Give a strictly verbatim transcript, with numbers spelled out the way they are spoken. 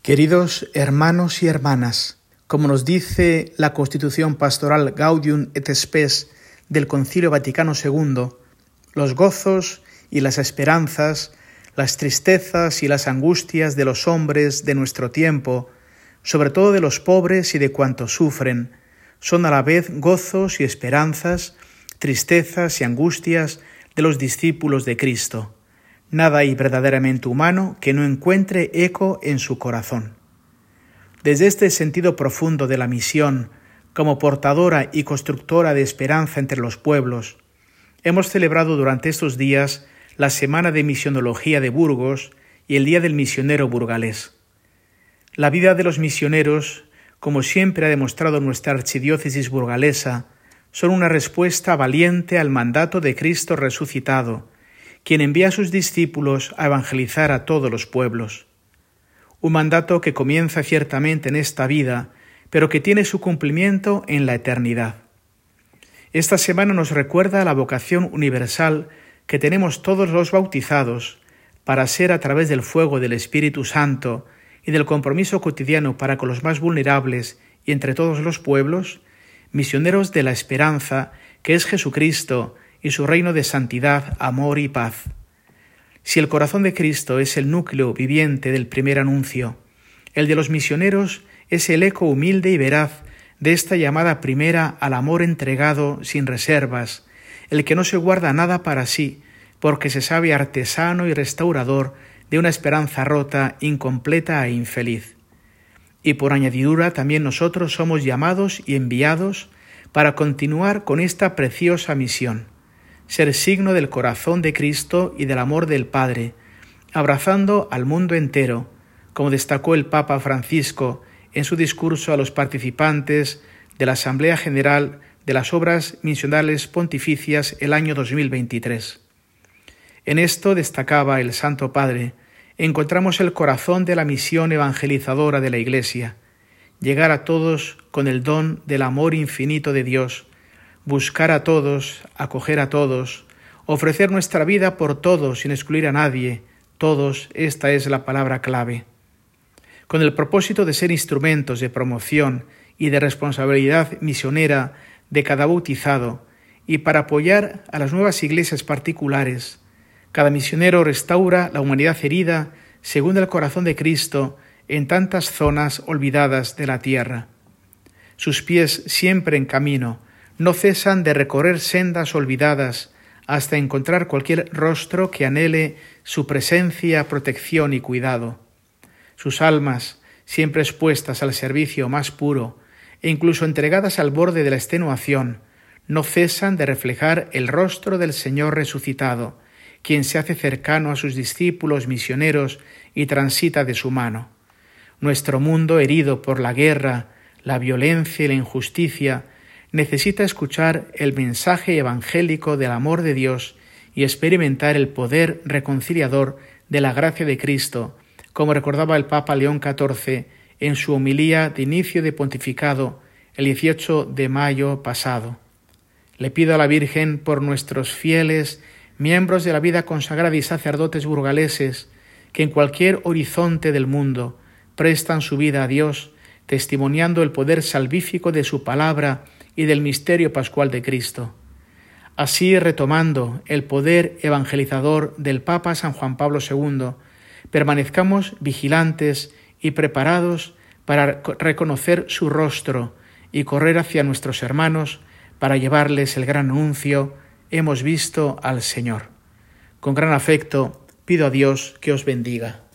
Queridos hermanos y hermanas, como nos dice la Constitución Pastoral Gaudium et Spes del Concilio Vaticano segundo, los gozos y las esperanzas, las tristezas y las angustias de los hombres de nuestro tiempo, sobre todo de los pobres y de cuantos sufren, son a la vez gozos y esperanzas, tristezas y angustias de los discípulos de Cristo. Nada hay verdaderamente humano que no encuentre eco en su corazón. Desde este sentido profundo de la misión, como portadora y constructora de esperanza entre los pueblos, hemos celebrado durante estos días la Semana de Misionología de Burgos y el Día del Misionero burgalés. La vida de los misioneros, como siempre ha demostrado nuestra archidiócesis burgalesa, son una respuesta valiente al mandato de Cristo resucitado, quien envía a sus discípulos a evangelizar a todos los pueblos. Un mandato que comienza ciertamente en esta vida, pero que tiene su cumplimiento en la eternidad. Esta semana nos recuerda la vocación universal que tenemos todos los bautizados para ser, a través del fuego del Espíritu Santo y del compromiso cotidiano para con los más vulnerables y entre todos los pueblos, misioneros de la esperanza que es Jesucristo y su reino de santidad, amor y paz. Si el corazón de Cristo es el núcleo viviente del primer anuncio, el de los misioneros es el eco humilde y veraz de esta llamada primera al amor entregado sin reservas, el que no se guarda nada para sí, porque se sabe artesano y restaurador de una esperanza rota, incompleta e infeliz. Y por añadidura también nosotros somos llamados y enviados para continuar con esta preciosa misión, ser signo del corazón de Cristo y del amor del Padre, abrazando al mundo entero, como destacó el Papa Francisco en su discurso a los participantes de la Asamblea General de las Obras Misionales Pontificias el año dos mil veintitrés. En esto, destacaba el Santo Padre, encontramos el corazón de la misión evangelizadora de la Iglesia, llegar a todos con el don del amor infinito de Dios, buscar a todos, acoger a todos, ofrecer nuestra vida por todos sin excluir a nadie, todos, esta es la palabra clave. Con el propósito de ser instrumentos de promoción y de responsabilidad misionera de cada bautizado y para apoyar a las nuevas iglesias particulares, cada misionero restaura la humanidad herida según el corazón de Cristo en tantas zonas olvidadas de la tierra. Sus pies siempre en camino, no cesan de recorrer sendas olvidadas hasta encontrar cualquier rostro que anhele su presencia, protección y cuidado. Sus almas, siempre expuestas al servicio más puro e incluso entregadas al borde de la extenuación, no cesan de reflejar el rostro del Señor resucitado, quien se hace cercano a sus discípulos misioneros y transita de su mano. Nuestro mundo, herido por la guerra, la violencia y la injusticia, necesita escuchar el mensaje evangélico del amor de Dios y experimentar el poder reconciliador de la gracia de Cristo, como recordaba el Papa León catorce en su homilía de inicio de pontificado el dieciocho de mayo pasado. Le pido a la Virgen por nuestros fieles, miembros de la vida consagrada y sacerdotes burgaleses, que en cualquier horizonte del mundo prestan su vida a Dios, testimoniando el poder salvífico de su palabra y del misterio pascual de Cristo. Así, retomando el poder evangelizador del Papa San Juan Pablo segundo, permanezcamos vigilantes y preparados para reconocer su rostro y correr hacia nuestros hermanos para llevarles el gran anuncio: hemos visto al Señor. Con gran afecto pido a Dios que os bendiga.